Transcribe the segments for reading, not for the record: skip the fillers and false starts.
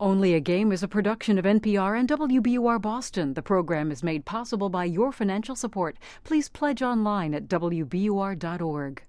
Only a Game is a production of NPR and WBUR Boston. The program is made possible by your financial support. Please pledge online at WBUR.org.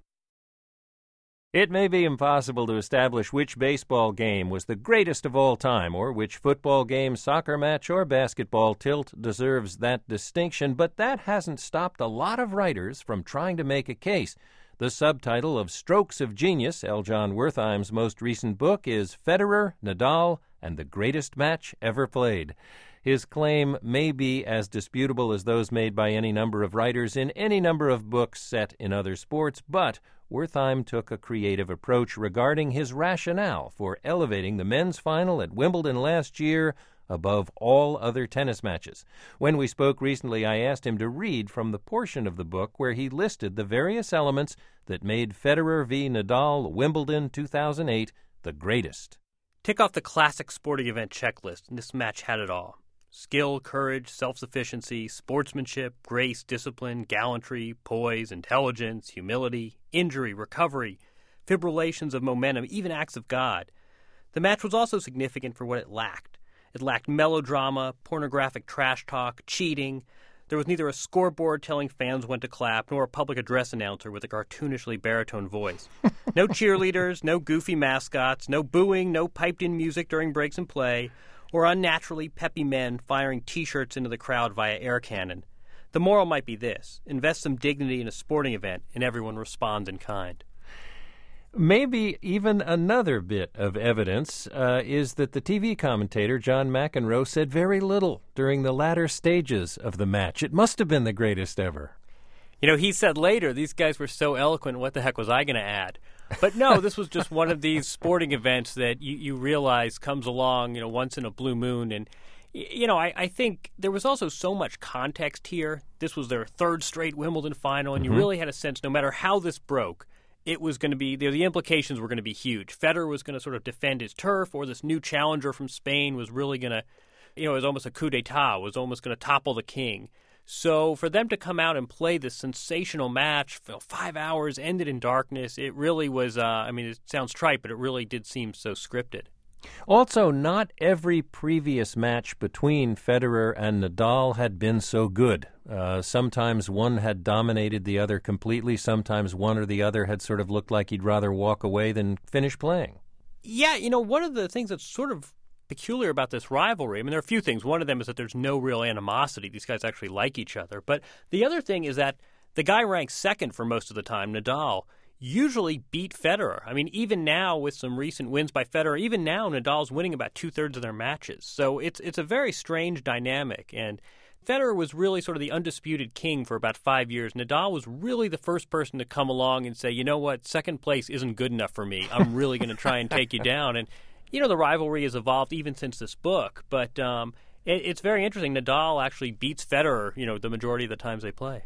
It may be impossible to establish which baseball game was the greatest of all time, or which football game, soccer match, or basketball tilt deserves that distinction, but that hasn't stopped a lot of writers from trying to make a case. The subtitle of Strokes of Genius, L. John Wertheim's most recent book, is Federer, Nadal, and the Greatest Match Ever Played. His claim may be as disputable as those made by any number of writers in any number of books set in other sports, but Wertheim took a creative approach regarding his rationale for elevating the men's final at Wimbledon last year above all other tennis matches. When we spoke recently, I asked him to read from the portion of the book where he listed the various elements that made Federer v. Nadal Wimbledon 2008 the greatest. Tick off the classic sporting event checklist, and this match had it all. Skill, courage, self-sufficiency, sportsmanship, grace, discipline, gallantry, poise, intelligence, humility, injury, recovery, fibrillations of momentum, even acts of God. The match was also significant for what it lacked. It lacked melodrama, pornographic trash talk, cheating. There was neither a scoreboard telling fans when to clap nor a public address announcer with a cartoonishly baritone voice. No cheerleaders, no goofy mascots, no booing, no piped-in music during breaks and play, or unnaturally peppy men firing T-shirts into the crowd via air cannon. The moral might be this: invest some dignity in a sporting event, and everyone responds in kind. Maybe even another bit of evidence is that the TV commentator John McEnroe said very little during the latter stages of the match. It must have been the greatest ever. You know, he said later, these guys were so eloquent, what the heck was I going to add? But no, this was just one of these sporting events that you realize comes along, once in a blue moon. And, I think there was also so much context here. This was their third straight Wimbledon final, and you really had a sense no matter how this broke, it was going to be, the implications were going to be huge. Federer was going to sort of defend his turf, or this new challenger from Spain was really going to, it was almost a coup d'etat, was almost going to topple the king. So for them to come out and play this sensational match, 5 hours, ended in darkness, it really was, it sounds trite, but it really did seem so scripted. Also, not every previous match between Federer and Nadal had been so good. Sometimes one had dominated the other completely. Sometimes one or the other had sort of looked like he'd rather walk away than finish playing. Yeah, one of the things that's sort of peculiar about this rivalry, there are a few things. One of them is that there's no real animosity. These guys actually like each other. But the other thing is that the guy ranked second for most of the time, Nadal, usually beat Federer. Even now with some recent wins by Federer, even now Nadal's winning about two-thirds of their matches. So it's a very strange dynamic. And Federer was really sort of the undisputed king for about 5 years. Nadal was really the first person to come along and say, you know what, second place isn't good enough for me. I'm really going to try and take you down. And the rivalry has evolved even since this book, but it's very interesting. Nadal actually beats Federer, the majority of the times they play.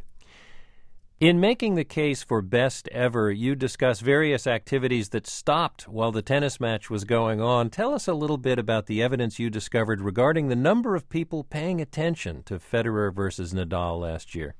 In making the case for best ever, you discuss various activities that stopped while the tennis match was going on. Tell us a little bit about the evidence you discovered regarding the number of people paying attention to Federer versus Nadal last year.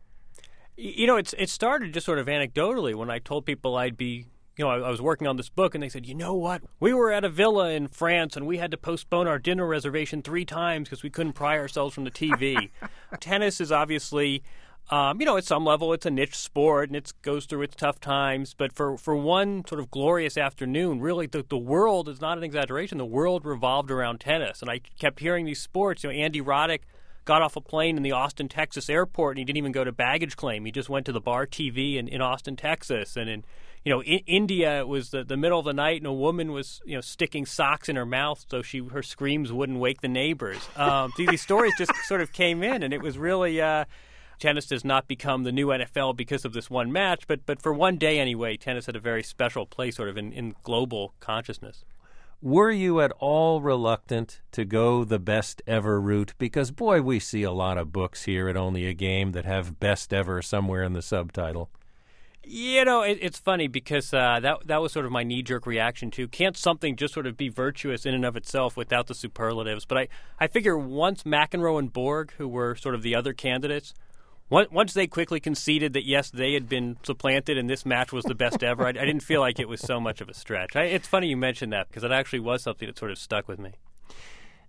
It started just sort of anecdotally when I told people I'd be I was working on this book, and they said, you know what? We were at a villa in France, and we had to postpone our dinner reservation 3 times because we couldn't pry ourselves from the TV. Tennis is obviously, at some level, it's a niche sport, and it goes through its tough times. But for one sort of glorious afternoon, really, the world is not an exaggeration. The world revolved around tennis. And I kept hearing these sports. Andy Roddick got off a plane in the Austin, Texas airport, and he didn't even go to baggage claim. He just went to the Bar TV in Austin, Texas. And in India, it was the middle of the night, and a woman was, sticking socks in her mouth so her screams wouldn't wake the neighbors. These stories just sort of came in, and it was really tennis does not become the new NFL because of this one match, but for one day anyway, tennis had a very special place sort of in global consciousness. Were you at all reluctant to go the best ever route? Because, boy, we see a lot of books here at Only a Game that have best ever somewhere in the subtitle. It's funny because that was sort of my knee-jerk reaction to, can't something just sort of be virtuous in and of itself without the superlatives? But I figure once McEnroe and Borg, who were sort of the other candidates, once they quickly conceded that, yes, they had been supplanted and this match was the best ever, I didn't feel like it was so much of a stretch. It's funny you mentioned that because it actually was something that sort of stuck with me.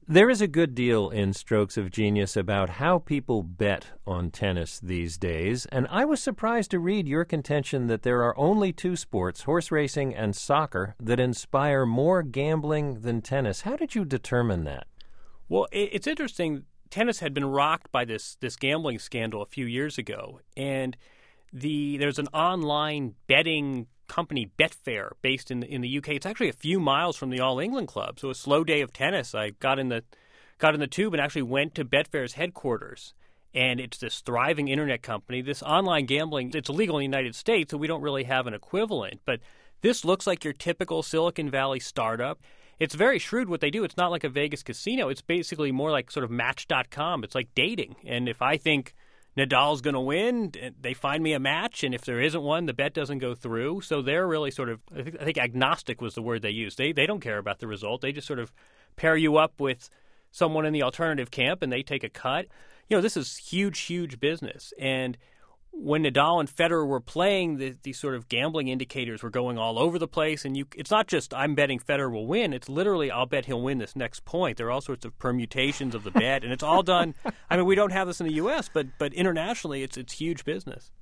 There is a good deal in Strokes of Genius about how people bet on tennis these days, and I was surprised to read your contention that there are only two sports, horse racing and soccer, that inspire more gambling than tennis. How did you determine that? Well, it's interesting. Tennis had been rocked by this gambling scandal a few years ago, and there's an online betting company, Betfair, based in the UK. It's actually a few miles from the All England Club. So a slow day of tennis, I got in the tube and actually went to Betfair's headquarters. And it's this thriving internet company. This online gambling, it's illegal in the United States, so we don't really have an equivalent. But this looks like your typical Silicon Valley startup. It's very shrewd what they do. It's not like a Vegas casino. It's basically more like sort of Match.com. It's like dating. And if I think Nadal's going to win, they find me a match, and if there isn't one, the bet doesn't go through. So they're really sort of, I think agnostic was the word they used. They don't care about the result. They just sort of pair you up with someone in the alternative camp, and they take a cut. This is huge business. And when Nadal and Federer were playing, these sort of gambling indicators were going all over the place. And it's not just I'm betting Federer will win. It's literally I'll bet he'll win this next point. There are all sorts of permutations of the bet, and it's all done. I mean, we don't have this in the U.S., but internationally, it's huge business.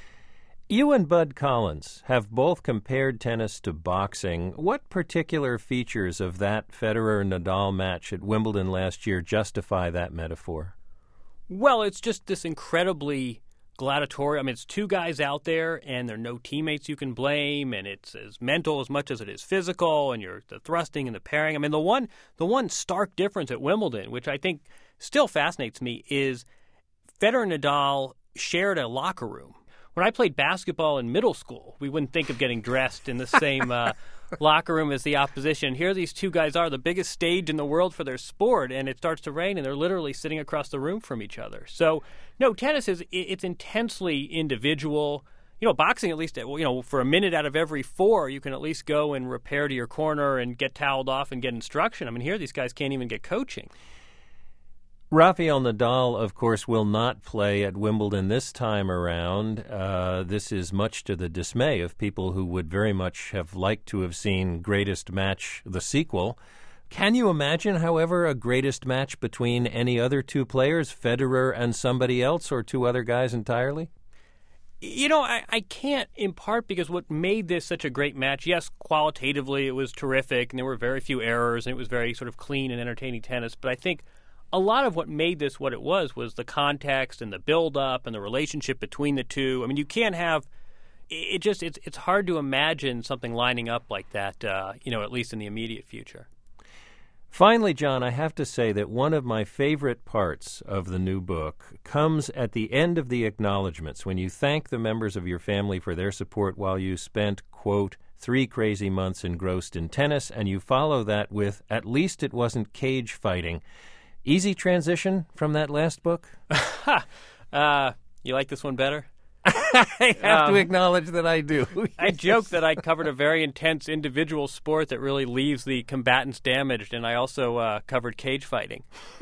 You and Bud Collins have both compared tennis to boxing. What particular features of that Federer-Nadal match at Wimbledon last year justify that metaphor? Well, it's just this incredibly gladiatorial. I mean, it's two guys out there, and there are no teammates you can blame, and it's as mental as much as it is physical, and the thrusting and the pairing. I mean, the one stark difference at Wimbledon, which I think still fascinates me, is Federer and Nadal shared a locker room. When I played basketball in middle school, we wouldn't think of getting dressed in the same locker room as the opposition. Here these two guys are, the biggest stage in the world for their sport, and it starts to rain, and they're literally sitting across the room from each other. So, no, tennis it's intensely individual. Boxing, at least, for a minute out of every 4, you can at least go and repair to your corner and get toweled off and get instruction. I mean, here these guys can't even get coaching. Rafael Nadal, of course, will not play at Wimbledon this time around. This is much to the dismay of people who would very much have liked to have seen Greatest Match, the sequel. Can you imagine, however, a greatest match between any other two players, Federer and somebody else, or two other guys entirely? I can't, in part because what made this such a great match, yes, qualitatively it was terrific, and there were very few errors, and it was very sort of clean and entertaining tennis, but I think a lot of what made this what it was the context and the build-up and the relationship between the two. I mean, you can't have it's hard to imagine something lining up like that, at least in the immediate future. Finally, John, I have to say that one of my favorite parts of the new book comes at the end of the acknowledgments, when you thank the members of your family for their support while you spent, quote, 3 crazy months engrossed in tennis, and you follow that with, at least it wasn't cage fighting. Easy transition from that last book? You like this one better? I have to acknowledge that I do. I joke that I covered a very intense individual sport that really leaves the combatants damaged, and I also covered cage fighting.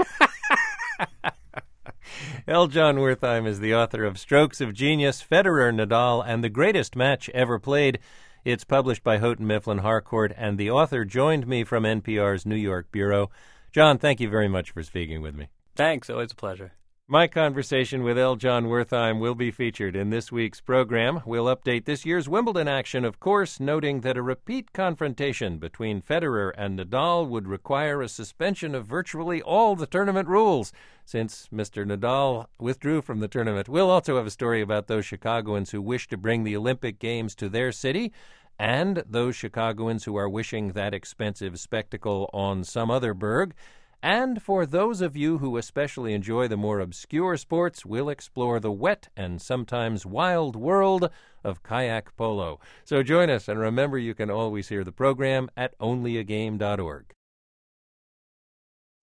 L. John Wertheim is the author of Strokes of Genius, Federer, Nadal, and the Greatest Match Ever Played. It's published by Houghton Mifflin Harcourt, and the author joined me from NPR's New York bureau. John, thank you very much for speaking with me. Thanks. Always a pleasure. My conversation with L. John Wertheim will be featured in this week's program. We'll update this year's Wimbledon action, of course, noting that a repeat confrontation between Federer and Nadal would require a suspension of virtually all the tournament rules, since Mr. Nadal withdrew from the tournament. We'll also have a story about those Chicagoans who wish to bring the Olympic Games to their city, and those Chicagoans who are wishing that expensive spectacle on some other burg. And for those of you who especially enjoy the more obscure sports, we'll explore the wet and sometimes wild world of kayak polo. So join us, and remember you can always hear the program at onlyagame.org.